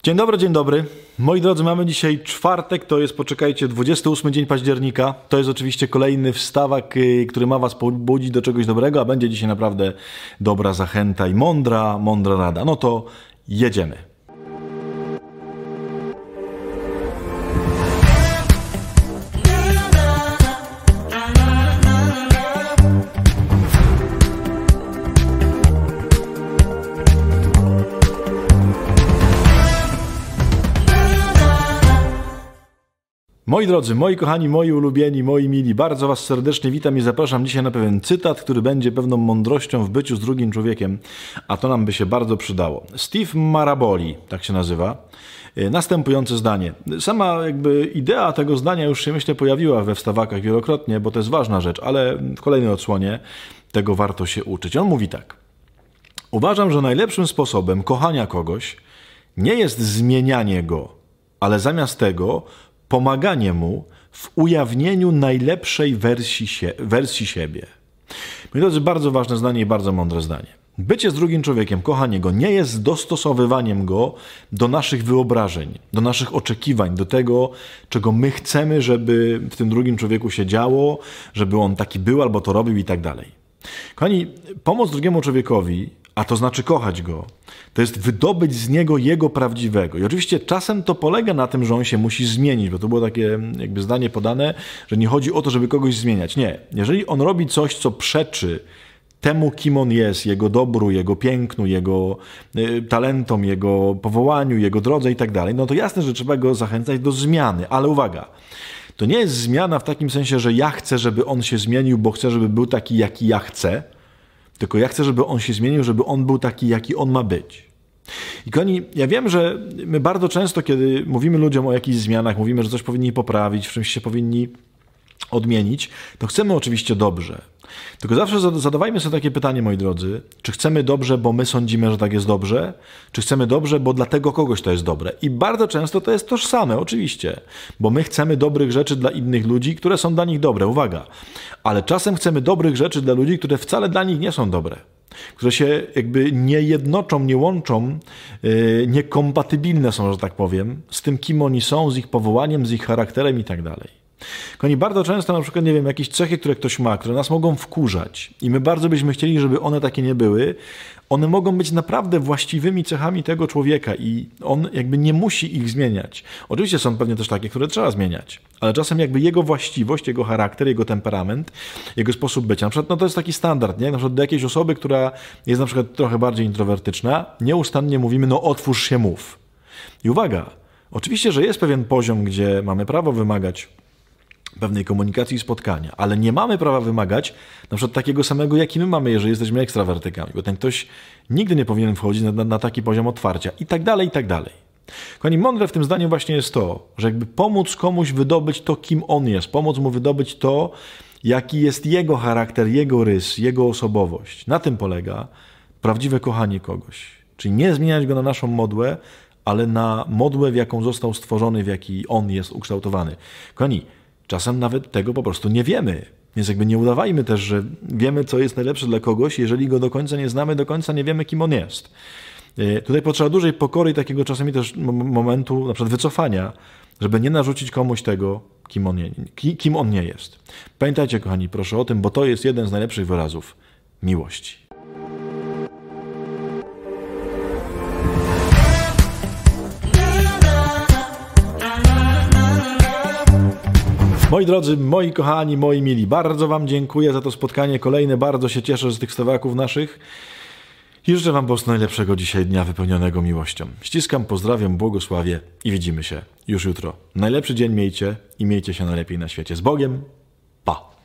Dzień dobry, dzień dobry. Moi drodzy, mamy dzisiaj czwartek, to jest, poczekajcie, 28 dzień października. To jest oczywiście kolejny wstawak, który ma was pobudzić do czegoś dobrego, a będzie dzisiaj naprawdę dobra zachęta i mądra rada. No to jedziemy. Moi drodzy, moi kochani, moi ulubieni, moi mili, bardzo was serdecznie witam i zapraszam dzisiaj na pewien cytat, który będzie pewną mądrością w byciu z drugim człowiekiem, a to nam by się bardzo przydało. Steve Maraboli, tak się nazywa. Następujące zdanie. Sama idea tego zdania już się, myślę, pojawiła we wstawakach wielokrotnie, bo to jest ważna rzecz, ale w kolejnej odsłonie tego warto się uczyć. On mówi tak. Uważam, że najlepszym sposobem kochania kogoś nie jest zmienianie go, ale zamiast tego pomaganie mu w ujawnieniu najlepszej wersji siebie. Moi drodzy, bardzo ważne zdanie i bardzo mądre zdanie. Bycie z drugim człowiekiem, kochanie go, nie jest dostosowywaniem go do naszych wyobrażeń, do naszych oczekiwań, do tego, czego my chcemy, żeby w tym drugim człowieku się działo, żeby on taki był albo to robił i tak dalej. Kochani, pomoc drugiemu człowiekowi, a to znaczy kochać go, to jest wydobyć z niego jego prawdziwego. I oczywiście czasem to polega na tym, że on się musi zmienić, bo to było takie zdanie podane, że nie chodzi o to, żeby kogoś zmieniać. Nie. Jeżeli on robi coś, co przeczy temu, kim on jest, jego dobru, jego pięknu, jego talentom, jego powołaniu, jego drodze i tak dalej, no to jasne, że trzeba go zachęcać do zmiany. Ale uwaga, to nie jest zmiana w takim sensie, że ja chcę, żeby on się zmienił, bo chcę, żeby był taki, jaki ja chcę, tylko ja chcę, żeby on się zmienił, żeby on był taki, jaki on ma być. I kochani, ja wiem, że my bardzo często, kiedy mówimy ludziom o jakichś zmianach, mówimy, że coś powinni poprawić, w czymś się powinni odmienić, to chcemy oczywiście dobrze. Tylko zawsze zadawajmy sobie takie pytanie, moi drodzy, czy chcemy dobrze, bo my sądzimy, że tak jest dobrze, czy chcemy dobrze, bo dla tego kogoś to jest dobre. I bardzo często to jest tożsame, oczywiście, bo my chcemy dobrych rzeczy dla innych ludzi, które są dla nich dobre, uwaga, ale czasem chcemy dobrych rzeczy dla ludzi, które wcale dla nich nie są dobre, które się nie jednoczą, nie łączą, niekompatybilne są, że tak powiem, z tym, kim oni są, z ich powołaniem, z ich charakterem i tak dalej. Oni bardzo często, na przykład, nie wiem, jakieś cechy, które ktoś ma, które nas mogą wkurzać i my bardzo byśmy chcieli, żeby one takie nie były, one mogą być naprawdę właściwymi cechami tego człowieka i on nie musi ich zmieniać. Oczywiście są pewnie też takie, które trzeba zmieniać, ale czasem jego właściwość, jego charakter, jego temperament, jego sposób bycia. Na przykład to jest taki standard, nie? Na przykład do jakiejś osoby, która jest na przykład trochę bardziej introwertyczna, nieustannie mówimy, otwórz się, mów. I uwaga, oczywiście, że jest pewien poziom, gdzie mamy prawo wymagać pewnej komunikacji i spotkania, ale nie mamy prawa wymagać na przykład takiego samego, jaki my mamy, jeżeli jesteśmy ekstrawertykami, bo ten ktoś nigdy nie powinien wchodzić na taki poziom otwarcia i tak dalej, i tak dalej. Kochani, mądre w tym zdaniu właśnie jest to, że pomóc komuś wydobyć to, kim on jest, pomóc mu wydobyć to, jaki jest jego charakter, jego rys, jego osobowość. Na tym polega prawdziwe kochanie kogoś. Czyli nie zmieniać go na naszą modłę, ale na modłę, w jaką został stworzony, w jaki on jest ukształtowany. Kochani, czasem nawet tego po prostu nie wiemy. Więc nie udawajmy też, że wiemy, co jest najlepsze dla kogoś, jeżeli go do końca nie znamy, do końca nie wiemy, kim on jest. Tutaj potrzeba dużej pokory i takiego czasami też momentu, na przykład wycofania, żeby nie narzucić komuś tego, kim on nie jest. Pamiętajcie, kochani, proszę o tym, bo to jest jeden z najlepszych wyrazów miłości. Moi drodzy, moi kochani, moi mili, bardzo wam dziękuję za to spotkanie kolejne. Bardzo się cieszę z tych wstawaków naszych i życzę wam po prostu najlepszego dzisiaj dnia wypełnionego miłością. Ściskam, pozdrawiam, błogosławię i widzimy się już jutro. Najlepszy dzień miejcie i miejcie się najlepiej na świecie. Z Bogiem! Pa!